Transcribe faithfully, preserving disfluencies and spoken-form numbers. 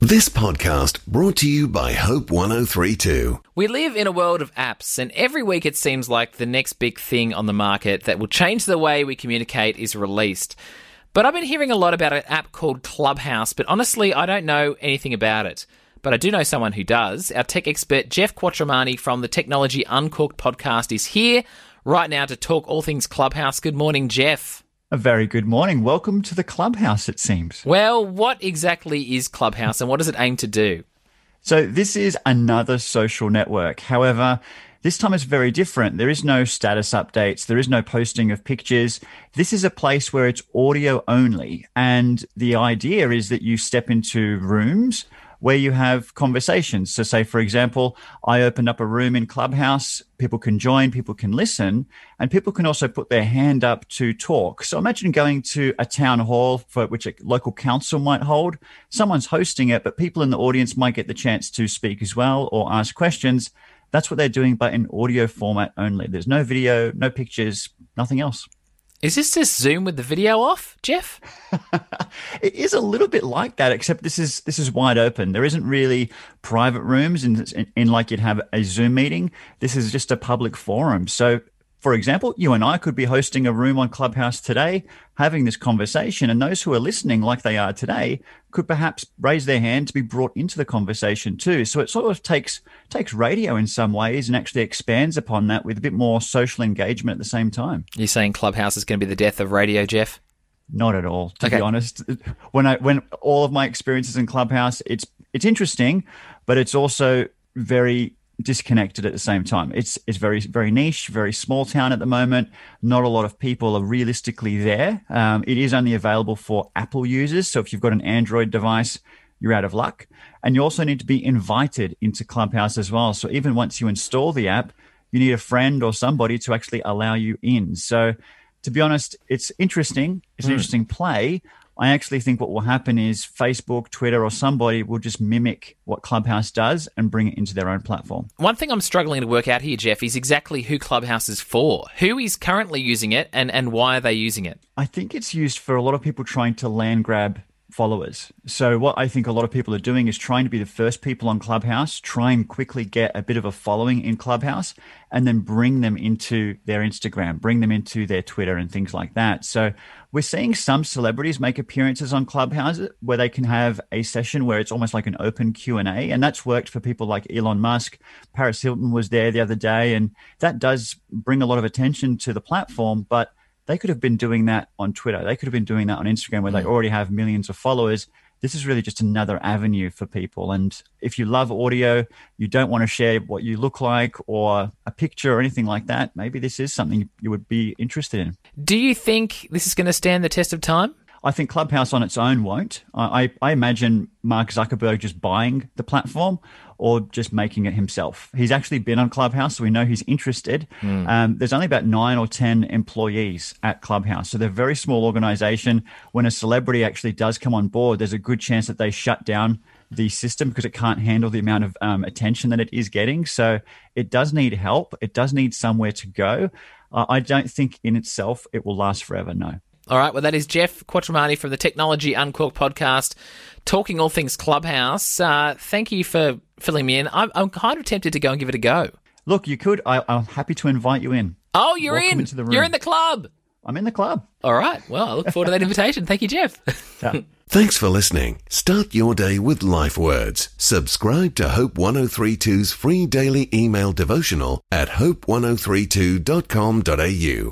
This podcast brought to you by Hope one oh three two. We live in a world of apps, and every week it seems like the next big thing on the market that will change the way we communicate is released. But I've been hearing a lot about an app called Clubhouse, but honestly, I don't know anything about it. But I do know someone who does. Our tech expert, Jeff Quattromani from the Technology Uncorked podcast, is here right now to talk all things Clubhouse. Good morning, Jeff. A very good morning. Welcome to the Clubhouse, it seems. Well, what exactly is Clubhouse and what does it aim to do? So this is another social network. However, this time it's very different. There is no status updates. There is no posting of pictures. This is a place where it's audio only. And the idea is that you step into rooms where you have conversations. So say, for example, I opened up a room in Clubhouse, people can join, people can listen, and people can also put their hand up to talk. So imagine going to a town hall for which a local council might hold. Someone's hosting it, but people in the audience might get the chance to speak as well or ask questions. That's what they're doing, but in audio format only. There's no video, no pictures, nothing else. Is this just Zoom with the video off, Jeff? It is a little bit like that, except this is this is wide open. There isn't really private rooms in, in, in like you'd have a Zoom meeting. This is just a public forum. So, for example, you and I could be hosting a room on Clubhouse today, having this conversation, and those who are listening like they are today could perhaps raise their hand to be brought into the conversation too. So it sort of takes takes radio in some ways and actually expands upon that with a bit more social engagement at the same time. You're saying Clubhouse is going to be the death of radio, Jeff? Not at all, to okay. be honest. When I when all of my experiences in Clubhouse, it's it's interesting, but it's also very disconnected at the same time. It's it's very very niche, very small town at the moment. Not a lot of people are realistically there. Um, it is only available for Apple users, so if you've got an Android device, you're out of luck. And you also need to be invited into Clubhouse as well. So even once you install the app, you need a friend or somebody to actually allow you in. So to be honest, it's interesting. It's an mm. interesting play. I actually think what will happen is Facebook, Twitter, or somebody will just mimic what Clubhouse does and bring it into their own platform. One thing I'm struggling to work out here, Jeff, is exactly who Clubhouse is for. Who is currently using it and, and why are they using it? I think it's used for a lot of people trying to land grab followers. So what I think a lot of people are doing is trying to be the first people on Clubhouse, try and quickly get a bit of a following in Clubhouse, and then bring them into their Instagram, bring them into their Twitter and things like that. So we're seeing some celebrities make appearances on Clubhouse where they can have a session where it's almost like an open Q and A, and that's worked for people like Elon Musk. Paris Hilton was there the other day, and that does bring a lot of attention to the platform, but they could have been doing that on Twitter. They could have been doing that on Instagram where they already have millions of followers. This is really just another avenue for people. And if you love audio, you don't want to share what you look like or a picture or anything like that, maybe this is something you would be interested in. Do you think this is going to stand the test of time? I think Clubhouse on its own won't. I, I imagine Mark Zuckerberg just buying the platform or just making it himself. He's actually been on Clubhouse, so we know he's interested. Mm. Um, there's only about nine or ten employees at Clubhouse, so they're a very small organization. When a celebrity actually does come on board, there's a good chance that they shut down the system because it can't handle the amount of um, attention that it is getting. So it does need help. It does need somewhere to go. Uh, I don't think in itself it will last forever, no. All right, well, that is Jeff Quattromani from the Technology Uncorked podcast, talking all things Clubhouse. Uh, thank you for filling me in. I'm, I'm kind of tempted to go and give it a go. Look, you could. I, I'm happy to invite you in. Oh, you're Welcome in. Into the room. You're in the club. I'm in the club. All right. Well, I look forward to that invitation. Thank you, Jeff. Yeah. Thanks for listening. Start your day with Life Words. Subscribe to Hope one oh three two's free daily email devotional at hope one oh three two dot com dot a u.